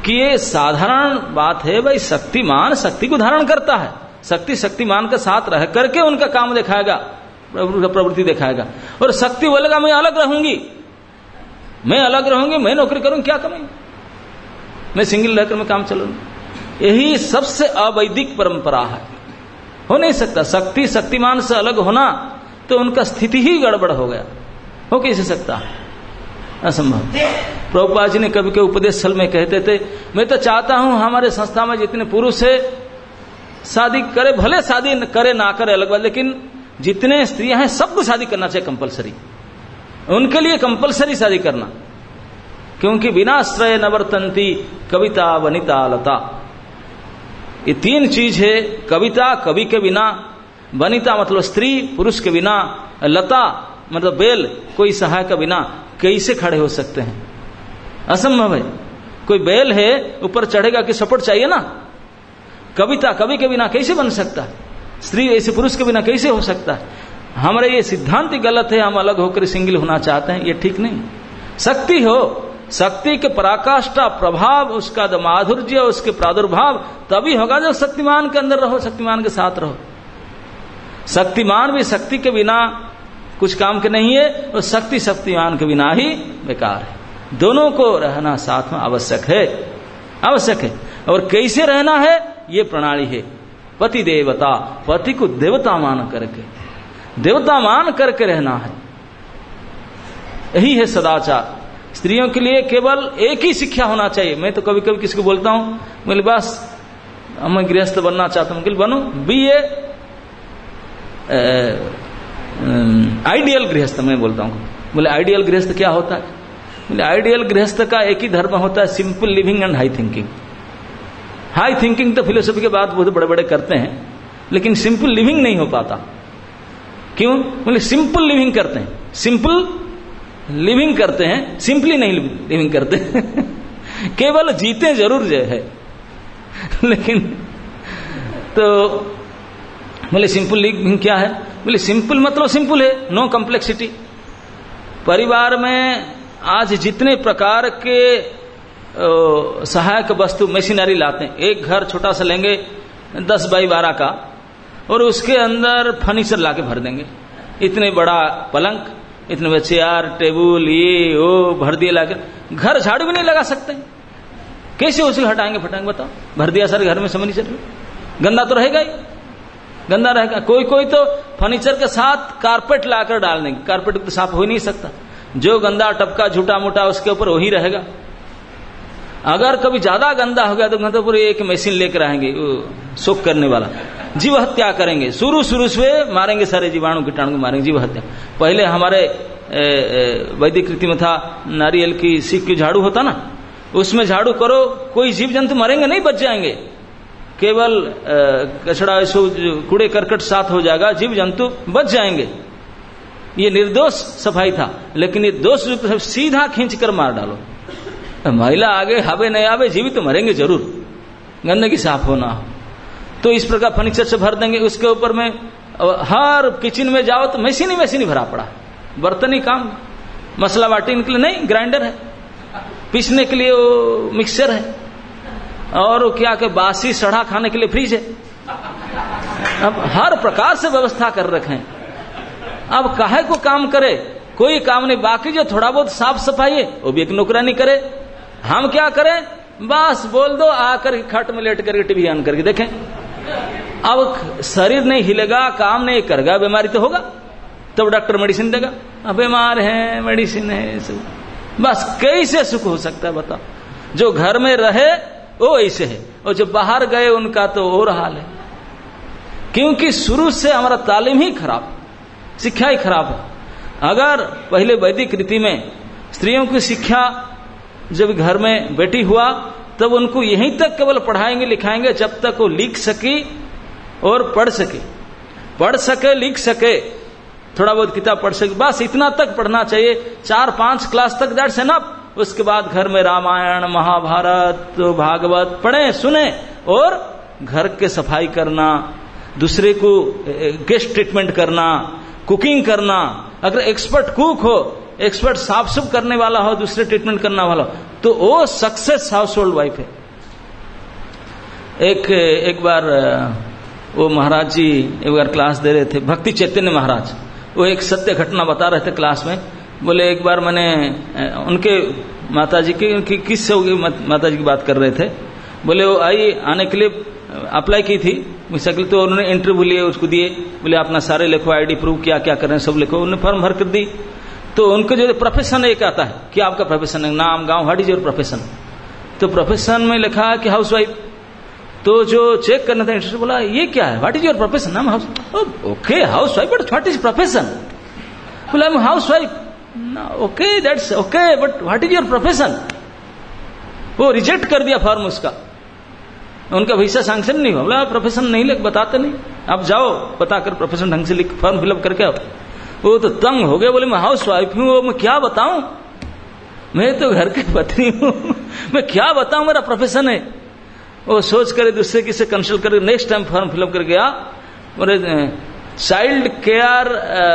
कि ये साधारण बात है भाई, शक्तिमान शक्ति को धारण करता है, शक्ति शक्तिमान के साथ रह करके उनका काम दिखाएगा, प्रवृत्ति दिखाएगा। और शक्ति बोलेगा मैं अलग रहूंगी, मैं अलग रहूंगी, मैं नौकरी करूंगी, क्या करूंगी, मैं सिंगल रहकर मैं काम चलाऊंगी। यही सबसे अवैदिक परंपरा है, हो नहीं सकता। शक्ति शक्तिमान से अलग होना तो उनका स्थिति ही गड़बड़ हो गया, हो कैसे सकता, असंभव। प्रभुपाद जी ने कभी के उपदेश स्थल में कहते थे, मैं तो चाहता हूं हमारे संस्था में जितने पुरुष है शादी करे, भले शादी करे ना करे अलग बात, लेकिन जितने स्त्रियां हैं सबको शादी करना चाहिए कंपलसरी, उनके लिए कंपलसरी शादी करना। क्योंकि बिना श्रय नवर्तंती कविता वनिता लता, ये तीन चीज है। कविता कवि के बिना, वनिता मतलब स्त्री पुरुष के बिना, लता मतलब बेल कोई सहाय के बिना कैसे खड़े हो सकते हैं, असंभव है। कोई बेल है ऊपर चढ़ेगा कि सपोर्ट चाहिए ना। कविता कवि के बिना कैसे बन सकता है, स्त्री ऐसे पुरुष के बिना कैसे हो सकता है। हमारे ये सिद्धांत ही गलत है, हम अलग होकर सिंगल होना चाहते हैं, ये ठीक नहीं। शक्ति हो, शक्ति के पराकाष्ठा प्रभाव, उसका माधुर्य, उसके प्रादुर्भाव तभी होगा जब शक्तिमान के अंदर रहो, शक्तिमान के साथ रहो। शक्तिमान भी शक्ति के बिना कुछ काम के नहीं है, और शक्ति शक्तिमान के बिना ही बेकार है। दोनों को रहना साथ में आवश्यक है, आवश्यक है। और कैसे रहना है, ये प्रणाली है। पति देवता, पति को देवता मान करके, देवता मान करके रहना है, यही है सदाचार। स्त्रियों के लिए केवल एक ही शिक्षा होना चाहिए। मैं तो कभी कभी किसी को बोलता हूं, बोले बस मैं गृहस्थ बनना चाहता हूं, बनो, बी ए आइडियल गृहस्थ। मैं बोलता हूं, बोले आइडियल गृहस्थ क्या होता है? बोले आइडियल गृहस्थ का एक ही धर्म होता है, simple living and high thinking. High thinking तो फिलोसफी के बाद बहुत बड़े बड़े करते हैं, लेकिन सिंपल लिविंग नहीं हो पाता। क्यों? बोले सिंपल लिविंग करते हैं, सिंपल लिविंग करते हैं, सिंपली नहीं लिविंग करते केवल जीते जरूर जो है लेकिन तो बोले सिंपल लिविंग क्या है? बोले सिंपल मतलब सिंपल है, नो कॉम्प्लेक्सिटी। परिवार में आज जितने प्रकार के सहायक वस्तु मशीनरी लाते हैं, एक घर छोटा सा लेंगे 10 बाई 12 का, और उसके अंदर फर्नीचर लाके भर देंगे, इतने बड़ा पलंग, इतने बड़े चेयर टेबल, ये वो भर दिए लाकर, घर झाड़ू भी नहीं लगा सकते। कैसे उसे हटाएंगे फटाएंगे बताओ? भर दिया सर घर में फर्नीचर, गंदा तो रहेगा ही, गंदा रहेगा। कोई कोई तो फर्नीचर के साथ कारपेट लाकर डाल देंगे, कारपेट तो साफ हो ही नहीं सकता, जो गंदा टपका झूठा मोटा उसके ऊपर वही रहेगा। अगर कभी ज्यादा गंदा हो गया तो गंदा पूरी एक मशीन लेकर आएंगे सोख करने वाला, जीव हत्या करेंगे, शुरू से मारेंगे, सारे जीवाणु कीटाणु को मारेंगे, जीव हत्या। पहले हमारे वैदिक रीति में था, नारियल की सीख की झाड़ू होता ना, उसमें झाड़ू करो, कोई जीव जंतु मरेंगे नहीं, बच जाएंगे, केवल कचड़ा कूड़े करकट साथ हो जाएगा, जीव जंतु बच जाएंगे। ये निर्दोष सफाई था। लेकिन ये दोष सीधा खींच कर मार डालो, महिला आगे हावे नहीं आवे, जीवित तो मरेंगे जरूर, गंदगी साफ होना हो। तो इस प्रकार फर्नीचर से भर देंगे। उसके ऊपर में हर किचन में जाओ तो मशीन ही भरा पड़ा, बर्तन ही काम, मसला बाटने के लिए नहीं ग्राइंडर है, पीसने के लिए वो मिक्सर है, और वो क्या के बासी सड़ा खाने के लिए फ्रिज है। अब हर प्रकार से व्यवस्था कर रखे हैं। अब काहे को काम करे? कोई काम नहीं। बाकी जो थोड़ा बहुत साफ सफाई है वो भी एक नौकरानी करे। हम क्या करें? बस बोल दो, आकर खट में लेट करके टीवी ऑन करके देखें। अब शरीर नहीं हिलेगा, काम नहीं करेगा, बीमारी तो होगा, तब डॉक्टर मेडिसिन देगा, अब बीमार है मेडिसिन है सब। बस कैसे सुख हो सकता है बताओ? जो घर में रहे वो ऐसे है, और जो बाहर गए उनका तो और हाल है। क्योंकि शुरू से हमारा तालीम ही खराब, शिक्षा ही खराब है। अगर पहले वैदिक रीति में स्त्रियों की शिक्षा जब घर में बेटी हुआ तब उनको यहीं तक केवल पढ़ाएंगे लिखाएंगे जब तक वो लिख सकी और पढ़ सके लिख सके, थोड़ा बहुत किताब पढ़ सके, बस इतना तक पढ़ना चाहिए। 4-5 क्लास तक दैट्स एनफ। उसके बाद घर में रामायण महाभारत भागवत पढ़े सुने, और घर के सफाई करना, दूसरे को गेस्ट ट्रीटमेंट करना, कुकिंग करना। अगर एक्सपर्ट कुक हो, एक्सपर्ट साफ सुफ करने वाला हो, दूसरे ट्रीटमेंट करने वाला हो, तो वो सक्सेस हाउस होल्ड वाइफ है। एक बार वो महाराज जी एक बार क्लास दे रहे थे, भक्ति चैतन्य महाराज, वो एक सत्य घटना बता रहे थे क्लास में। बोले एक बार मैंने उनके माता जी की, उनकी किससे होगी, माता जी की बात कर रहे थे। बोले वो आई आने के लिए अप्लाई की थी मिसाइकिल, तो उन्होंने इंटरव्यू लिए, उसको दिए, बोले अपना सारे लिखो, आईडी प्रूफ क्या क्या कर रहे हैं सब लिखो, उन्होंने फॉर्म भर कर दी। तो उनको जो प्रोफेशन एक आता है कि आपका प्रोफेशन है, नाम गांव, व्हाट इज योर प्रोफेशन। तो प्रोफेशन में लिखा कि हाउस वाइफ। तो जो चेक करना था इंटरेस्ट, बोला ये क्या है, व्हाट इज योर प्रोफेशन, नाम house, okay housewife, but what is profession. बोला I am housewife, okay that's okay, but what is your profession. वो रिजेक्ट कर दिया फॉर्म उसका, उनका वीसा सैंक्शन नहीं हुआ। बोला प्रोफेशन नहीं लिख, बताते नहीं, आप जाओ पता कर प्रोफेशन ढंग से लिख, फॉर्म फिलअप करके आओ। वो तो तंग हो गए, बोले मैं हाउस वाइफ हूं, मैं क्या बताऊं, मैं तो घर की पत्नी हूं, मैं क्या बताऊं मेरा प्रोफेशन है। वो सोच कर दूसरे किसी कंसल्ट कर नेक्स्ट टाइम फॉर्म फिलअप कर गया, बोले चाइल्ड केयर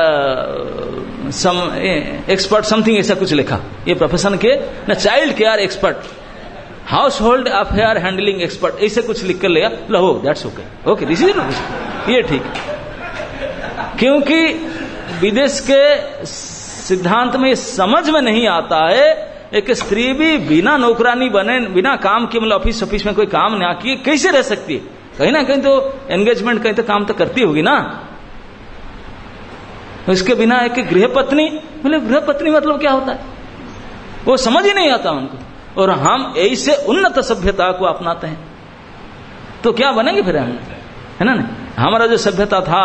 एक्सपर्ट समथिंग ऐसा कुछ लिखा, ये प्रोफेशन के ना, child care expert, household affair handling expert, ऐसे कुछ लिख कर लिया। लो that's okay, okay this is ये ठीक। क्योंकि विदेश के सिद्धांत में समझ में नहीं आता है, एक स्त्री भी बिना नौकरानी बने, बिना काम के, मतलब ऑफिस में कोई काम ना किए कैसे रह सकती है। कहीं ना कहीं तो एंगेजमेंट, कहीं तो काम तो करती होगी ना। इसके बिना एक गृह पत्नी, बोले गृह पत्नी मतलब क्या होता है, वो समझ ही नहीं आता उनको। और हम ऐसे उन्नत सभ्यता को अपनाते हैं तो क्या बनेंगे फिर हम, है ना। हमारा जो सभ्यता था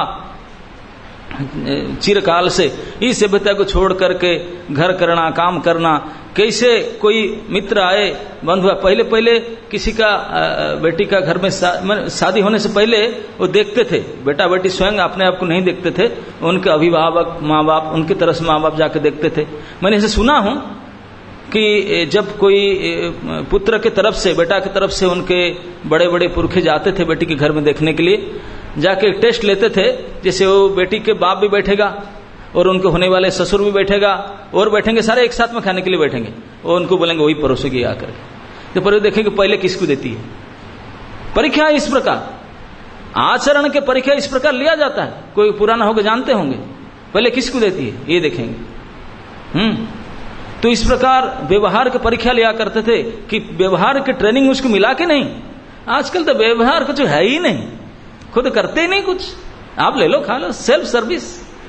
चिरकाल से, इस सभ्यता को छोड़ करके घर करना, काम करना, कैसे कोई मित्र आए, बंधु, पहले पहले किसी का बेटी का घर में शादी होने से पहले वो देखते थे, बेटा बेटी स्वयं अपने आप को नहीं देखते थे, उनके अभिभावक माँ बाप, उनकी तरफ से माँ बाप जाके देखते थे। मैंने ऐसे सुना हूं कि जब कोई पुत्र की तरफ से, बेटा की तरफ से उनके बड़े बड़े पुरखे जाते थे बेटी के घर में देखने के लिए, जाके टेस्ट लेते थे, जैसे वो बेटी के बाप भी बैठेगा और उनके होने वाले ससुर भी बैठेगा और बैठेंगे, सारे एक साथ में खाने के लिए बैठेंगे, और उनको बोलेंगे वही परोसेगी आकर के। तो पर देखेंगे पहले किसको देती है परीक्षा। इस प्रकार आचरण के परीक्षा इस प्रकार लिया जाता है, कोई पुराना होगा जानते होंगे, पहले किसको देती है ये देखेंगे। तो इस प्रकार व्यवहार की परीक्षा लिया करते थे कि व्यवहार की ट्रेनिंग उसको मिला के नहीं। आजकल तो व्यवहार कुछ है ही नहीं, खुद करते ही नहीं कुछ, आप ले लो खा लो, सेल्फ सर्विस,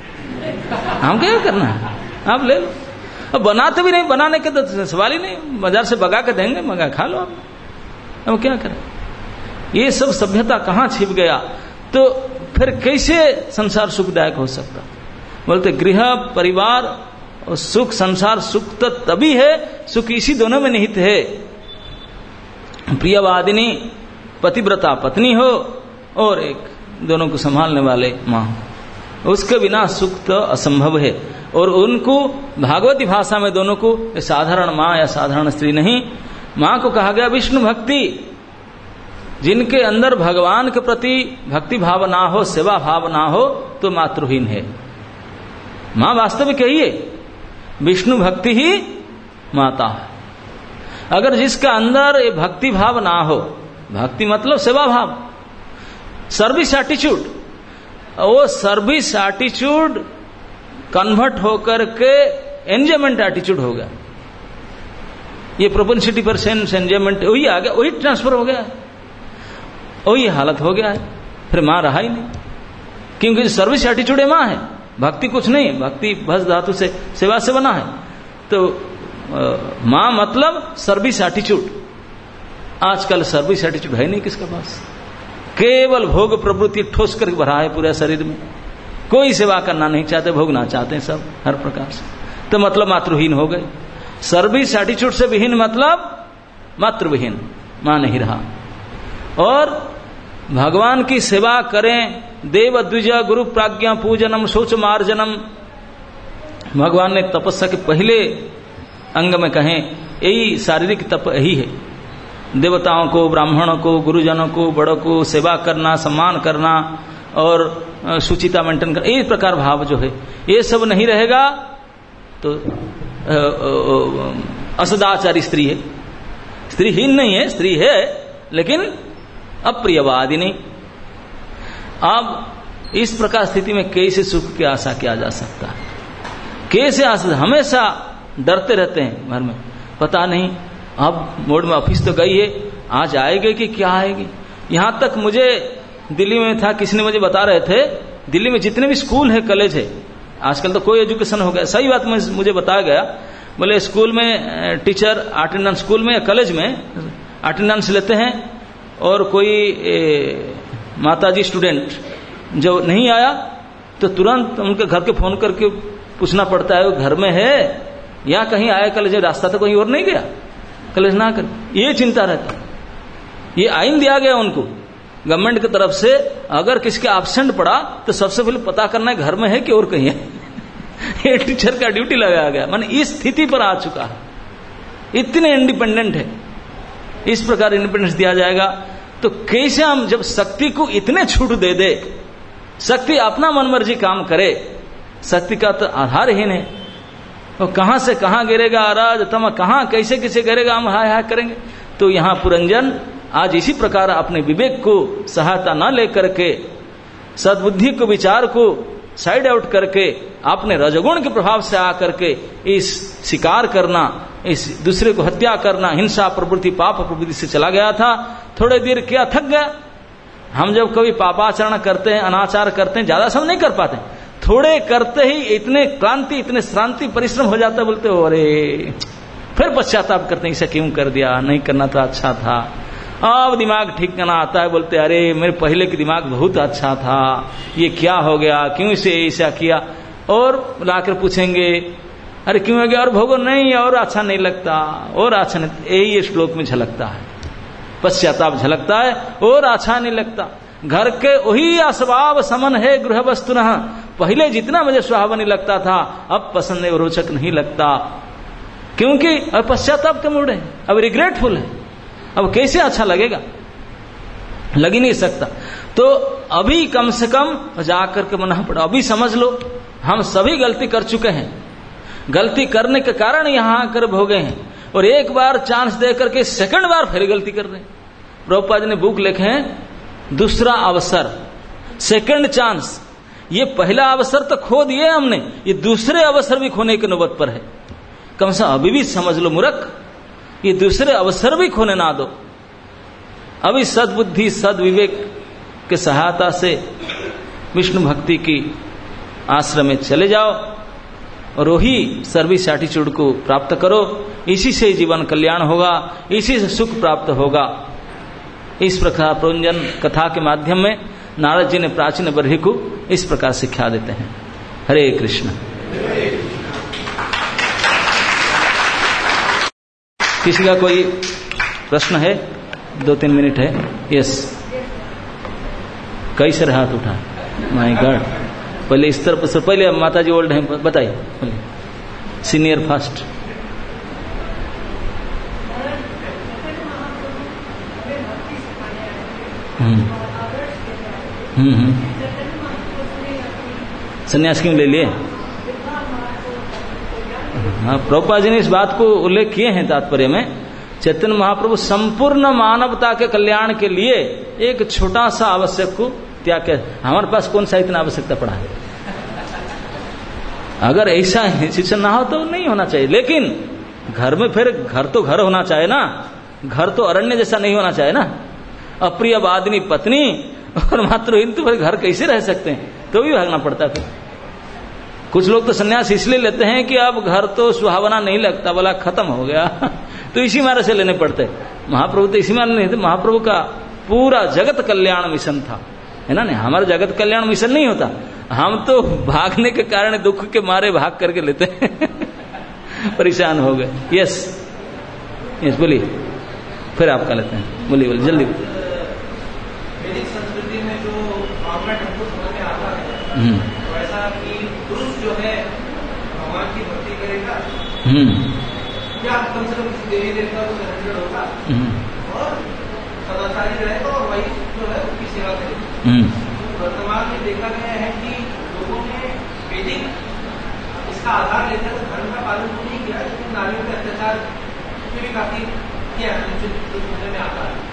हम क्या करना है, आप ले लो। अब बनाते भी नहीं, बनाने के तो सवाल ही नहीं, बाजार से बगा के देंगे, मगा खा लो आप, अब क्या करें। ये सब सभ्यता कहाँ छिप गया, तो फिर कैसे संसार सुखदायक हो सकता। बोलते गृह परिवार और सुख, संसार सुख तो तभी है, सुख इसी दोनों में निहित है। प्रियवादिनी पतिव्रता पत्नी हो और एक दोनों को संभालने वाले माँ, उसके बिना सुख तो असंभव है। और उनको भागवती भाषा में दोनों को साधारण माँ या साधारण स्त्री नहीं, माँ को कहा गया विष्णु भक्ति। जिनके अंदर भगवान के प्रति भक्ति भाव ना हो, सेवा भाव ना हो, तो मातृहीन है। माँ वास्तविक यही है, विष्णु भक्ति ही माता है। अगर जिसका अंदर ये भक्ति भाव ना हो, भक्ति मतलब सेवा भाव, सर्विस एटीट्यूड, वो सर्विस एटीट्यूड कन्वर्ट होकर के एंजॉयमेंट एटीट्यूड हो गया। ये प्रोपेंसिटी पर सेंस एंजॉयमेंट वही आ गया, वही ट्रांसफर हो गया, वही हालत हो गया है। फिर मां रहा ही नहीं, क्योंकि सर्विस एटीट्यूड है मां है, भक्ति कुछ नहीं। भक्ति भस धातु से सेवा से बना है, तो मां मतलब सर्विस एटीट्यूड। आजकल सर्विस एटीट्यूड है नहीं किसके पास, केवल भोग प्रवृत्ति ठोस कर भरा है पूरे शरीर में। कोई सेवा करना नहीं चाहते, भोगना चाहते हैं सब हर प्रकार से, तो मतलब मातृहीन हो गए। सर्विस एटीट्यूड से विहीन मतलब मातृविहीन, मां नहीं रहा। और भगवान की सेवा करें, देव द्विज गुरु प्राज्ञा पूजनम शौच मार्जनम। भगवान ने तपस्या के पहले अंग में कहें, यही शारीरिक तप यही है। देवताओं को, ब्राह्मणों को, गुरुजनों को, बड़ों को सेवा करना, सम्मान करना और शुचिता मेंटेन करना, इस प्रकार भाव जो है ये सब नहीं रहेगा तो असदाचारी स्त्री है। स्त्रीहीन नहीं है, स्त्री है, लेकिन अप्रियवादिनी। अब इस प्रकार स्थिति में कैसे सुख की आशा किया जा सकता है? कैसे आशा? हमेशा डरते रहते हैं घर में, पता नहीं अब मोड़ में ऑफिस तो गई है, आज आएगी कि क्या आएगी। यहां तक मुझे दिल्ली में था, किसी ने मुझे बता रहे थे दिल्ली में जितने भी स्कूल है, कॉलेज है, आजकल तो कोई एजुकेशन हो गया, सही बात मुझे बताया गया, बोले स्कूल में टीचर अटेंडेंस, स्कूल में या कॉलेज में अटेंडेंस लेते हैं, और कोई माताजी स्टूडेंट जो नहीं आया तो तुरंत उनके घर के फोन करके पूछना पड़ता है वो घर में है या कहीं आया कॉलेज, रास्ता तो कहीं और नहीं गया, कॉलेज ना कर, ये चिंता रहता। ये आइन दिया गया उनको गवर्नमेंट की तरफ से, अगर किसी का एब्सेंट पड़ा तो सबसे पहले पता करना है घर में है कि और कहीं है। ये टीचर का ड्यूटी लगाया गया, माने इस स्थिति पर आ चुका है, इतने इंडिपेंडेंट है। इस प्रकार इंडिपेंडेंस दिया जाएगा तो कैसे हम, जब शक्ति को इतने छूट दे दे, शक्ति अपना मनमर्जी काम करे, शक्ति का तो आधार ही नहीं, वो कहां से कहां गिरेगा, आराज तमा कहां कैसे कैसे गिरेगा, हम हाय हाय करेंगे। तो यहां पुरंजन आज इसी प्रकार अपने विवेक को सहायता न लेकर के, सद्बुद्धि को, विचार को साइड आउट करके, अपने रजगुण के प्रभाव से आकर के इस शिकार करना, इस दूसरे को हत्या करना, हिंसा प्रवृत्ति, पाप प्रवृत्ति से चला गया था। थोड़े देर क्या थक गया। हम जब कभी पापाचरण करते हैं, अनाचार करते हैं, ज्यादा समय नहीं कर पाते, थोड़े करते ही इतने क्रांति, इतने श्रांति, परिश्रम हो जाता है, बोलते हो अरे, फिर पश्चाताप करते हैं, इसे क्यों कर दिया, नहीं करना तो अच्छा था। अब दिमाग ठीक करना आता है, बोलते अरे मेरे पहले की दिमाग बहुत अच्छा था, ये क्या हो गया, क्यों इसे ऐसा किया। और लाकर पूछेंगे अरे क्यों हो गया, और भोगो नहीं, और अच्छा नहीं लगता, और अच्छा नहीं, यही श्लोक में झलकता है, पश्चाताप झलकता है, और अच्छा नहीं लगता। घर के वही असबाब समन है गृह वस्तु न, पहले जितना मुझे सुहावनी लगता था अब पसंद नहीं, रोचक नहीं लगता, क्योंकि अब पश्चाताप के मूड है, अब रिग्रेटफुल है, अब कैसे अच्छा लगेगा, लग ही नहीं सकता। तो अभी कम से कम जाकर के मना पड़ा, अभी समझ लो हम सभी गलती कर चुके हैं, गलती करने के कारण यहां आकर भोगे हैं, और एक बार चांस दे करके सेकंड बार फिर गलती कर रहे हैं। प्रभुपाद ने बुक लिखे हैं दूसरा अवसर, सेकंड चांस। ये पहला अवसर तो खो दिए हमने, ये दूसरे अवसर भी खोने की नौबत पर है। कम से कम अभी भी समझ लो मूर्ख, ये दूसरे अवसर भी खोने ना दो। अभी सद्बुद्धि, सद्विवेक के सहायता से विष्णु भक्ति की आश्रम में चले जाओ और वही सर्विस एटीट्यूड को प्राप्त करो, इसी से जीवन कल्याण होगा, इसी से सुख प्राप्त होगा। इस प्रकार पुरंजन कथा के माध्यम में नारद जी ने प्राचीन बरही को इस प्रकार शिक्षा देते हैं। हरे कृष्ण। किसी का कोई प्रश्न है? 2-3 मिनट है। यस, कैसे हाथ उठा? माय गॉड, पहले इस तरफ से, पहले माता जी ओल्ड हैं, बताइए, सीनियर फर्स्ट। संन्यास क्यों ले लिए? हाँ, प्रभुपाद जी ने इस बात को उल्लेख किए हैं तात्पर्य में। चैतन्य महाप्रभु संपूर्ण मानवता के कल्याण के लिए एक छोटा सा आवश्यक को त्याग कर, हमारे पास कौन सा इतना आवश्यकता पड़ा है? अगर ऐसा शिक्षण ना हो तो नहीं होना चाहिए, लेकिन घर में फिर घर तो घर होना चाहिए ना, घर तो अरण्य जैसा नहीं होना चाहिए ना। अप्रिय वादिनी पत्नी और मात्र हिंदू फिर घर कैसे रह सकते हैं? तो भी भागना पड़ता है। फिर कुछ लोग तो संन्यास इसलिए लेते हैं कि अब घर तो सुहावना नहीं लगता, बोला खत्म हो गया तो इसी मारे से लेने पड़ते। महाप्रभु तो इसी मारे नहीं थे, महाप्रभु का पूरा जगत कल्याण मिशन था, है ना। नहीं, हमारा जगत कल्याण मिशन नहीं होता, हम तो भागने के कारण, दुख के मारे भाग करके लेते हैं परेशान हो गए। यस यस, बोलिए, फिर आपका लेते हैं, बोलिए बोलिए जल्दी। वैदिक संस्कृति में जो कॉन्वेंट हमको समझ में आता है वैसा कि पुरुष जो है भगवान की भक्ति करेगा या कम से कम किसी देवी देवता को कनेक्टेड होगा और सदाचारी रहेगा और वही जो है उसकी सेवा करेगा। वर्तमान में देखा गया है कि लोगों ने वैदिक इसका आधार लेकर तो धर्म का पालन तो नहीं किया, लेकिन नारियों के अत्याचार भी काफी किया है, में आता है।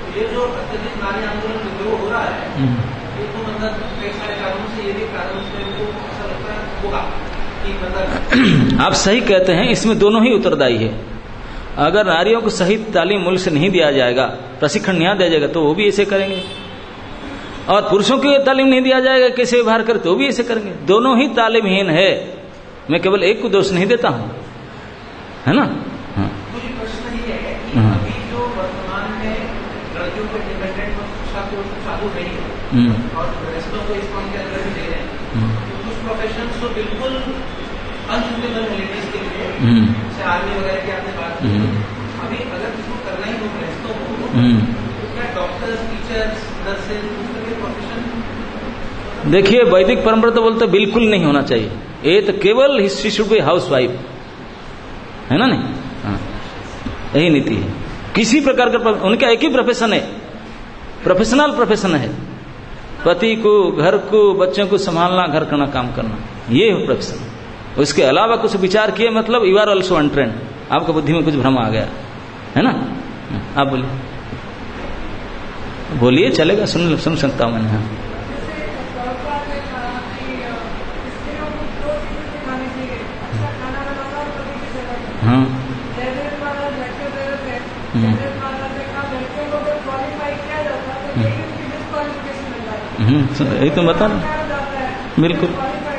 ये जो अत्यधिक नारी आंदोलन जो हो रहा है, ये तो मतलब कई सारे कारणों से, ये भी कारण से वो ऐसा लगता है होगा कि मतलब आप सही कहते हैं, इसमें दोनों ही उत्तरदायी है। अगर नारियों को सही तालीम मूल से नहीं दिया जाएगा, प्रशिक्षण नहीं दिया जाएगा, तो वो भी ऐसे करेंगे, और पुरुषों को तालीम नहीं दिया जाएगा कैसे व्यवहार करे, तो वो भी ऐसे करेंगे। दोनों ही तालीमहीन है, मैं केवल एक को दोष नहीं देता हूं, है ना। हाँ। मुझे प्रश्न ये है कि अभी जो वर्तमान में लड़कियों को इंडिपेंडेंट शिक्षा को चालू नहीं है और रेस्टों को इस काम के अंदर भी दे रहे हैं, तो कुछ प्रोफेशन तो बिल्कुल अनसुटेबल है लेडीज के लिए, जैसे आर्मी वगैरह की आपने बात की। अभी अगर किसी को करना ही हो रेस्टों को, तो क्या डॉक्टर्स, टीचर्स, नर्सेज, प्रोफेशन? देखिए, वैदिक परंपरा तो बोलते बिल्कुल नहीं होना चाहिए, ये तो केवल history should be housewife, है ना। नहीं, हाँ, यही नीति है। किसी प्रकार का उनका एक ही प्रोफेशन है, प्रोफेशनल प्रोफेशन है, पति को, घर को, बच्चों को संभालना, घर करना, काम करना, ये है प्रोफेशन। उसके अलावा कुछ विचार किए मतलब यू आर ऑल्सो अनट्रेंड, आपका बुद्धि में कुछ भ्रम आ गया, है ना। आप बोलिए, बोलिए, चलेगा, सुन सकता हूं मैंने। हाँ, यही तो बता रहा, बिल्कुल।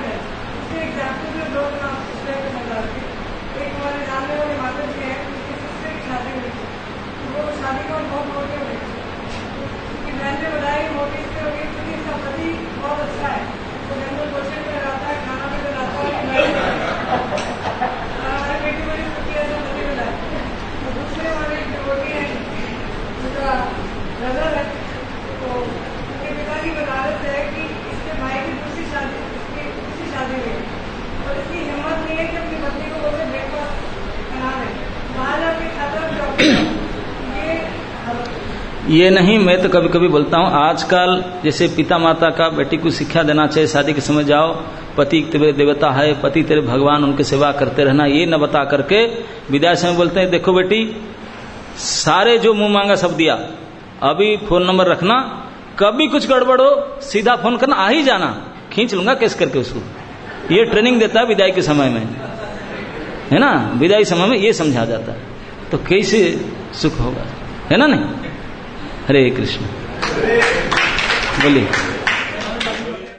ये नहीं, मैं तो कभी कभी बोलता हूँ, आजकल जैसे पिता माता का बेटी को शिक्षा देना चाहिए, शादी के समय जाओ, पति तेरे देवता है, पति तेरे भगवान, उनकी सेवा करते रहना, ये न बता करके विदाई समय बोलते हैं, देखो बेटी, सारे जो मुंह मांगा सब दिया, अभी फोन नंबर रखना, कभी कुछ गड़बड़ हो सीधा फोन करना, आ ही जाना, खींच लूंगा केस करके उसको। ये ट्रेनिंग देता है विदाई के समय में, है ना, विदाई समय में ये समझा जाता है, तो कैसे सुख होगा, है ना। नहीं, हरे कृष्ण, बोलिए।